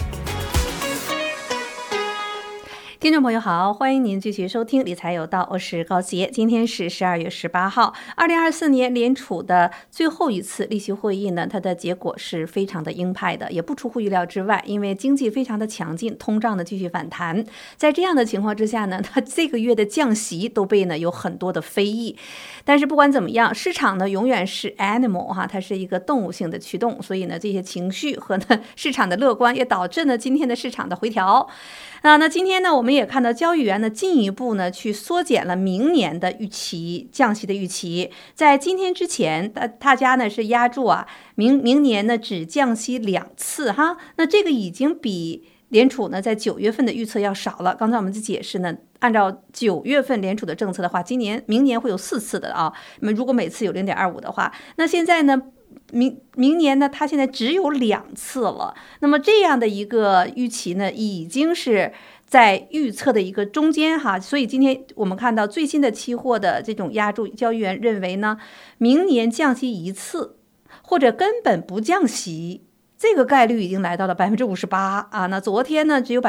听众朋友好，欢迎您继续收听理财有道，我是高杰。今天是12月18号，2024年联储的最后一次利息会议呢，它的结果是非常的鹰派的，也不出乎意料之外，因为经济非常的强劲，通胀的继续反弹。在这样的情况之下呢，它这个月的降息都被有很多的非议。但是不管怎么样，市场呢永远是 animal 它是一个动物性的驱动，所以呢这些情绪和市场的乐观也导致呢今天的市场的回调。那今天呢我们也看到交易员呢进一步呢去缩减了明年的预期，降息的预期。在今天之前大家呢是压住明年呢只降息2次那这个已经比联储呢在9月份的预测要少了。刚才我们的解释呢，按照9月份联储的政策的话，明年会有4次的如果每次有 0.25 的话，那现在呢明年呢它现在只有2次了。那么这样的一个预期呢已经是在预测的一个中间所以今天我们看到最新的期货的这种压住，交易员认为呢明年降息1次或者根本不降息这个概率已经来到了58%啊，那昨天呢只有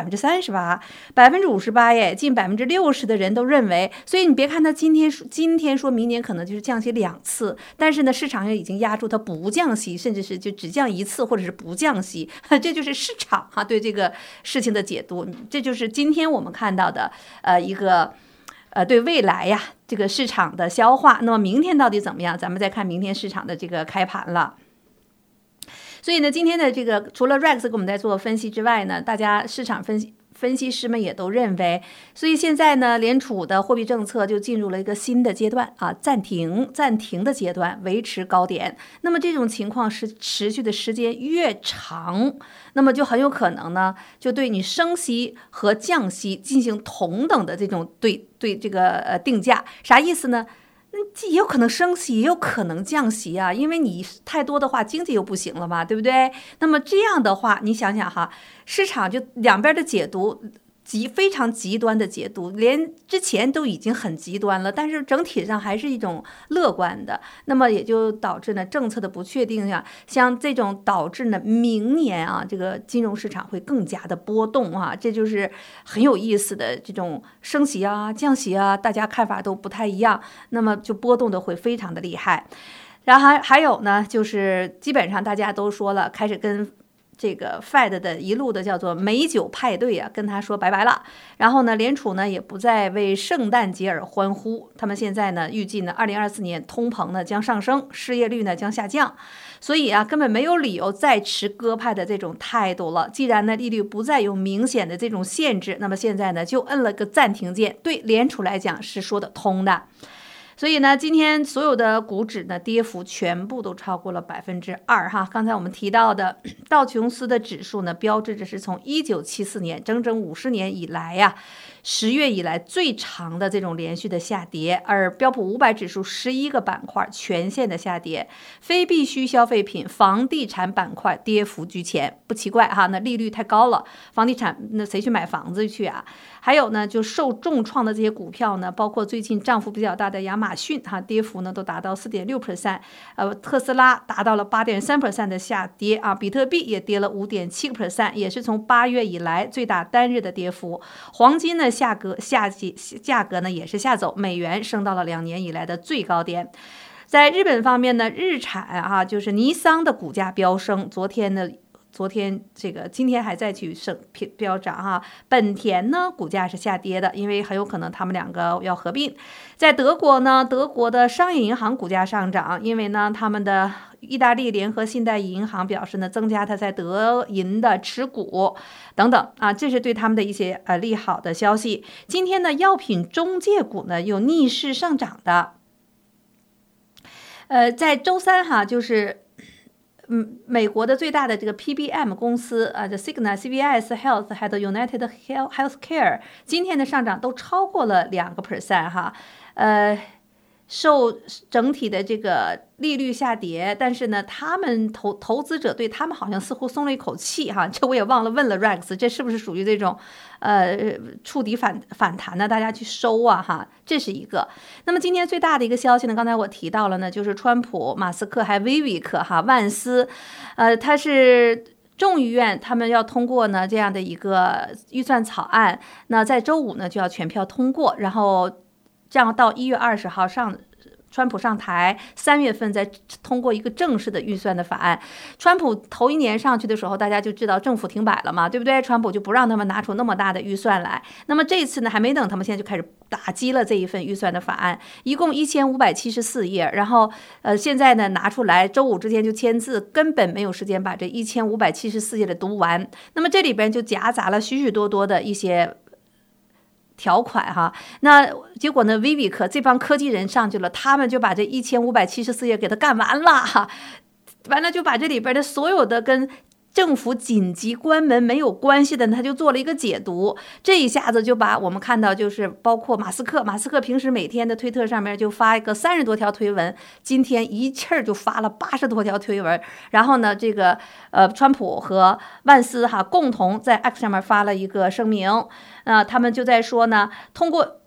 38%，58%耶，近60%的人都认为，所以你别看他今天说明年可能就是降息2次，但是呢市场上已经压住它不降息，甚至是就只降1次或者是不降息，这就是市场对这个事情的解读，这就是今天我们看到的一个对未来呀这个市场的消化。那么明天到底怎么样？咱们再看明天市场的这个开盘了。所以呢，今天的这个除了 Rex 给我们在做分析之外呢，大家市场分析师们也都认为，所以现在呢，联储的货币政策就进入了一个新的阶段啊，暂停的阶段，维持高点。那么这种情况是持续的时间越长，那么就很有可能呢，就对你升息和降息进行同等的这种对这个定价。啥意思呢？也有可能升息，也有可能降息啊，因为你太多的话，经济又不行了嘛，对不对？那么这样的话，你想想哈，市场就两边的解读非常极端的解读，连之前都已经很极端了，但是整体上还是一种乐观的，那么也就导致呢政策的不确定性，像这种导致呢明年啊这个金融市场会更加的波动啊，这就是很有意思的这种升息啊降息啊，大家看法都不太一样，那么就波动的会非常的厉害。然后还有呢，就是基本上大家都说了，开始跟这个 Fed 的一路的叫做美酒派对啊，跟他说拜拜了。然后呢，联储呢也不再为圣诞节而欢呼，他们现在呢预计呢2024年通膨呢将上升，失业率呢将下降，所以啊根本没有理由再持鸽派的这种态度了。既然呢利率不再有明显的这种限制，那么现在呢就摁了个暂停键，对联储来讲是说得通的。所以呢，今天所有的股指呢跌幅全部都超过了2%哈。刚才我们提到的道琼斯的指数呢，标志着是从1974年整整50年以来呀，10月以来最长的这种连续的下跌，而标普500指数11个板块全线的下跌，非必需消费品、房地产板块跌幅居前，不奇怪哈，那利率太高了，房地产那谁去买房子去啊？还有呢，就受重创的这些股票呢，包括最近涨幅比较大的亚马逊哈，跌幅呢都达到4.6%，特斯拉达到了8.3% 的下跌啊，比特币也跌了5.7%，也是从8月以来最大单日的跌幅。黄金呢价格呢也是下走，美元升到了2年以来的最高点。在日本方面呢，日产啊就是尼桑的股价飙升，昨天这个今天还在去飙涨哈，本田呢股价是下跌的，因为很有可能他们两个要合并。在德国呢，德国的商业银行股价上涨，因为呢他们的意大利联合信贷银行表示呢增加它在德银的持股等等啊，这是对他们的一些利好的消息。今天呢药品中介股呢有逆势上涨的。在周三哈就是美国的最大的这个 PBM 公司这 Cigna、CVS Health 还有 United Healthcare 今天的上涨都超过了2%哈，受整体的这个利率下跌，但是呢，他们投资者对他们好像似乎松了一口气哈。这我也忘了问了 Rex， 这是不是属于这种触底反弹呢？大家去收啊哈，这是一个。那么今天最大的一个消息呢，刚才我提到了呢，就是川普、马斯克还 Vivek 哈万斯，他是众议院他们要通过呢这样的一个预算草案，那在周五呢就要全票通过，然后这样到1月20号川普上台，3月份再通过一个正式的预算的法案。川普头1年上去的时候，大家就知道政府停摆了嘛，对不对？川普就不让他们拿出那么大的预算来。那么这次呢，还没等他们，现在就开始打击了这一份预算的法案，一共1574页。然后现在呢拿出来，周五之前就签字，根本没有时间把这1574页的读完。那么这里边就夹杂了许许多多的一些条款哈，那结果呢 Vivek 这帮科技人上去了，他们就把这1574页给他干完了哈，完了就把这里边的所有的跟政府紧急关门没有关系的，他就做了一个解读，这一下子就把我们看到就是包括马斯克平时每天的推特上面就发一个30多条推文，今天一气儿就发了80多条推文，然后呢这个川普和万斯哈共同在 X 上面发了一个声明，他们就在说呢，通过你们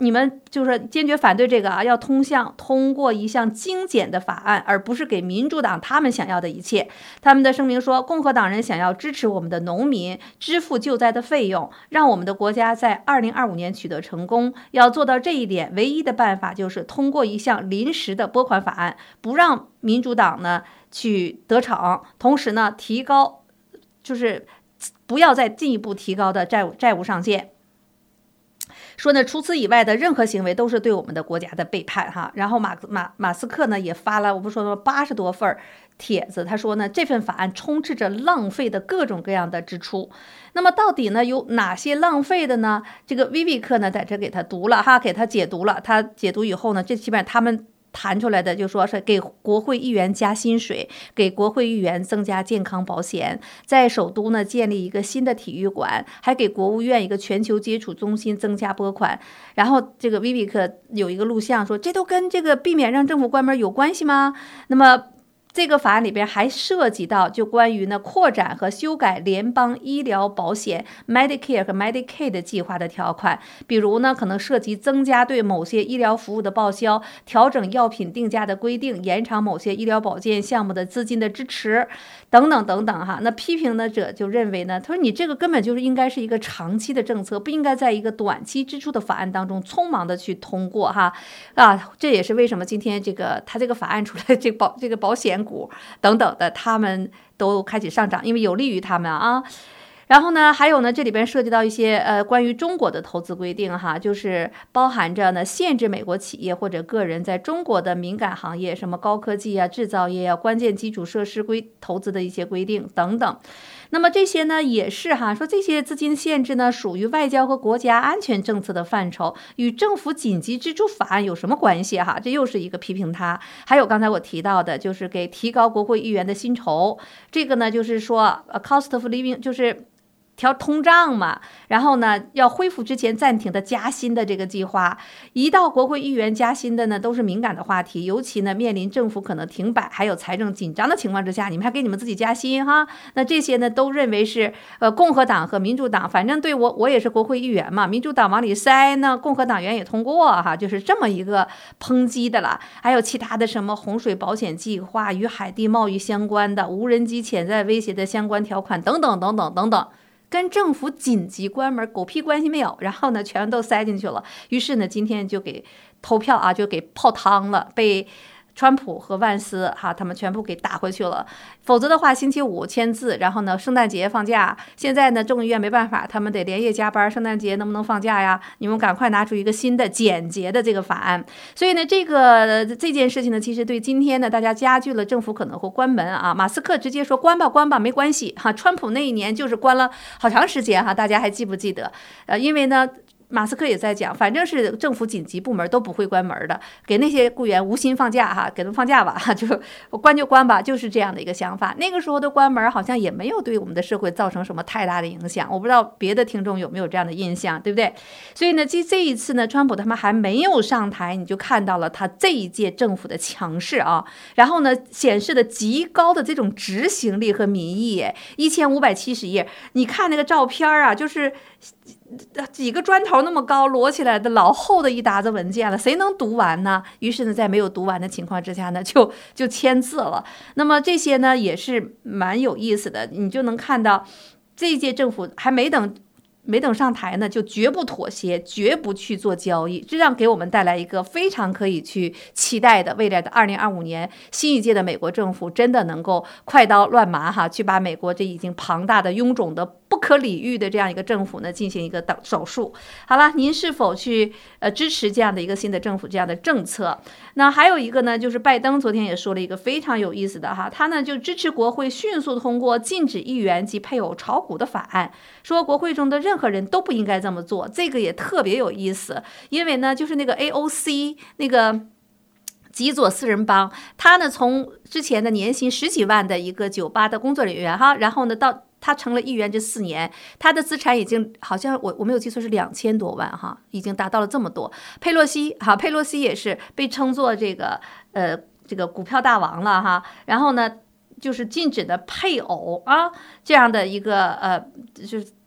就是坚决反对这个要通过一项精简的法案，而不是给民主党他们想要的一切。他们的声明说，共和党人想要支持我们的农民支付救灾的费用，让我们的国家在2025年取得成功。要做到这一点，唯一的办法就是通过一项临时的拨款法案，不让民主党呢去得逞，同时呢提高，就是不要再进一步提高的债务上限。说呢，除此以外的任何行为都是对我们的国家的背叛哈。然后马斯克呢也发了，我不说了80多份帖子，他说呢，这份法案充斥着浪费的各种各样的支出。那么到底呢有哪些浪费的呢？这个薇薇克呢在这给他读了哈，给他解读了。他解读以后呢，这基本上他们谈出来的就说是给国会议员加薪水，给国会议员增加健康保险，在首都呢建立一个新的体育馆，还给国务院一个全球接触中心增加拨款。然后这个薇薇克有一个录像说，这都跟这个避免让政府关门有关系吗？那么这个法案里边还涉及到就关于呢扩展和修改联邦医疗保险 Medicare 和 Medicaid 计划的条款，比如呢可能涉及增加对某些医疗服务的报销，调整药品定价的规定，延长某些医疗保健项目的资金的支持等等等等哈。那批评者就认为呢，他说你这个根本就是应该是一个长期的政策，不应该在一个短期支出的法案当中匆忙的去通过哈这也是为什么今天他这个法案出来，这个保险股等等的，他们都开始上涨，因为有利于他们啊。然后呢，还有呢，这里边涉及到一些关于中国的投资规定哈，就是包含着呢限制美国企业或者个人在中国的敏感行业，什么高科技啊、制造业啊、关键基础设施投资的一些规定等等。那么这些呢也是哈，说这些资金限制呢属于外交和国家安全政策的范畴，与政府紧急支出法案有什么关系哈？这又是一个批评他。还有刚才我提到的，就是给提高国会议员的薪酬，这个呢就是说cost of living 就是调通胀嘛，然后呢要恢复之前暂停的加薪的这个计划。一到国会议员加薪的呢都是敏感的话题，尤其呢面临政府可能停摆还有财政紧张的情况之下，你们还给你们自己加薪哈？那这些呢都认为是共和党和民主党，反正对我也是国会议员嘛，民主党往里塞呢，共和党员也通过哈，就是这么一个抨击的了。还有其他的什么洪水保险计划、与海地贸易相关的、无人机潜在威胁的相关条款等等等等等等，跟政府紧急关门狗屁关系没有，然后呢全都塞进去了。于是呢今天就给投票啊，就给泡汤了，被川普和万斯他们全部给打回去了。否则的话星期五签字，然后呢圣诞节放假。现在呢众议院没办法，他们得连夜加班，圣诞节能不能放假呀？你们赶快拿出一个新的简洁的这个法案。所以呢这件事情呢，其实对今天呢大家加剧了政府可能会关门啊。马斯克直接说关吧没关系哈，川普那一年就是关了好长时间哈，大家还记不记得？因为呢马斯克也在讲，反正是政府紧急部门都不会关门的，给那些雇员无薪放假哈，给他们放假吧，就关就关吧，就是这样的一个想法。那个时候的关门好像也没有对我们的社会造成什么太大的影响，我不知道别的听众有没有这样的印象，对不对？所以呢，这一次呢，川普他们还没有上台，你就看到了他这一届政府的强势啊，然后呢，显示的极高的这种执行力和民意，1570页，你看那个照片啊，就是几个砖头那么高摞起来的老厚的一沓子文件了，谁能读完呢？于是呢，在没有读完的情况之下呢，就签字了。那么这些呢也是蛮有意思的，你就能看到这一届政府还没等上台呢，就绝不妥协，绝不去做交易，这样给我们带来一个非常可以去期待的未来的2025年新一届的美国政府真的能够快刀乱麻哈，去把美国这已经庞大的臃肿的不可理喻的这样一个政府呢进行一个手术。好了，您是否去支持这样的一个新的政府这样的政策？那还有一个呢，就是拜登昨天也说了一个非常有意思的哈，他呢就支持国会迅速通过禁止议员及配偶炒股的法案，说国会中的任何人都不应该这么做。这个也特别有意思，因为呢就是那个 AOC 那个极左四人帮，他呢从之前的年薪10几万的一个酒吧的工作人员哈，然后呢到他成了议员这4年，他的资产已经好像我没有记错是2000多万哈，已经达到了这么多。佩洛西也是被称作这个股票大王了哈，然后呢就是禁止的配偶啊这样的一个就是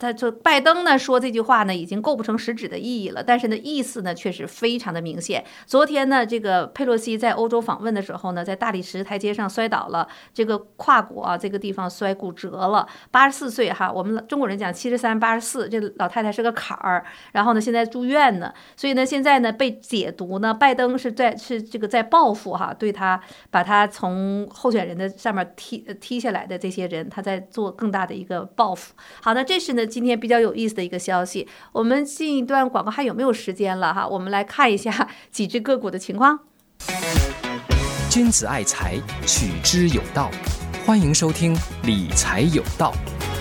拜登呢说这句话呢已经构不成实质的意义了，但是呢意思呢确实非常的明显。昨天呢这个佩洛西在欧洲访问的时候呢，在大理石台阶上摔倒了，这个胯骨啊这个地方摔骨折了，84岁哈，我们中国人讲73、84，这老太太是个坎儿，然后呢现在住院呢，所以呢现在呢被解读呢，拜登是这个在报复哈，对他把他从候选人的上面踢下来的这些人，他在做更大的一个报复。好的，这是呢今天比较有意思的一个消息。我们进一段广告，还有没有时间了哈？我们来看一下几只个股的情况。 君子爱财，取之有道。欢迎收听理财有道。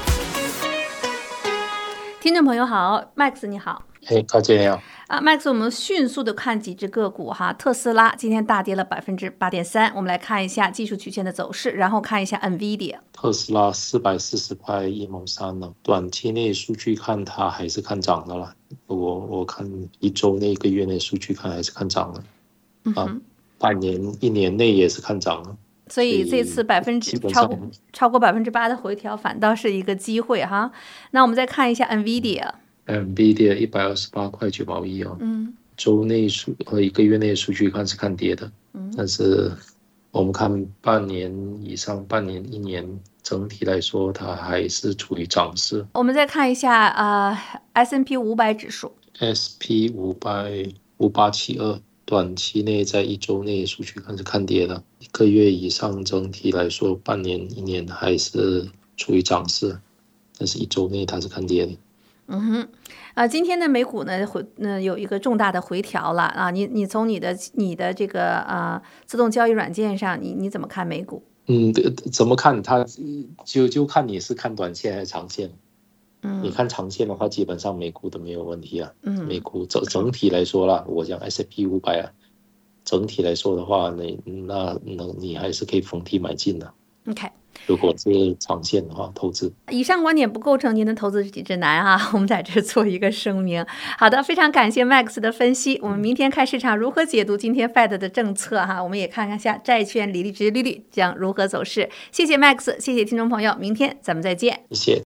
听众朋友好 ，Max 你好。 高姐你好。 Max， 我们迅速的看几只个股哈。特斯拉今天大跌了8.3%，我们来看一下技术曲线的走势，然后看一下 NVIDIA。 特斯拉440块1毛3了，短期内数据看它还是看涨的了。我看一周内、一个月内数据看还是看涨的。半年、1年内也是看涨的。 所以这次超过8%的回调，反倒是一个机会哈。那我们再看一下 NVIDIA。NVIDIA 128块9毛1哦，周内和一个月内数据看是看跌的，但是我们看半年以上、半年、1年，整体来说它还是处于涨势。 我们再看一下S&P 500指数 ，SP 5005872，短期内在一周内数据看是看跌的，一个月以上整体来说，半年、1年还是处于涨势，但是一周内它是看跌的。 今天的美股呢有一个重大的回调了啊！你从你的这个自动交易软件上，你怎么看美股？ 怎么看它就看你是看短线还是长线。你看长线的话，基本上美股都没有问题啊。美股整体来说啦，我讲 S&P 500啊，整体来说的话，你还是可以逢低买进的。 OK。 如果是长线的话，投资。 以上观点不构成您的投资指南哈，我们在这做一个声明。好的，非常感谢 Max 的分析。我们明天看市场如何解读今天 Fed 的政策哈，我们也看看下债券利率将如何走势。谢谢 Max， 谢谢听众朋友，明天咱们再见。 谢谢。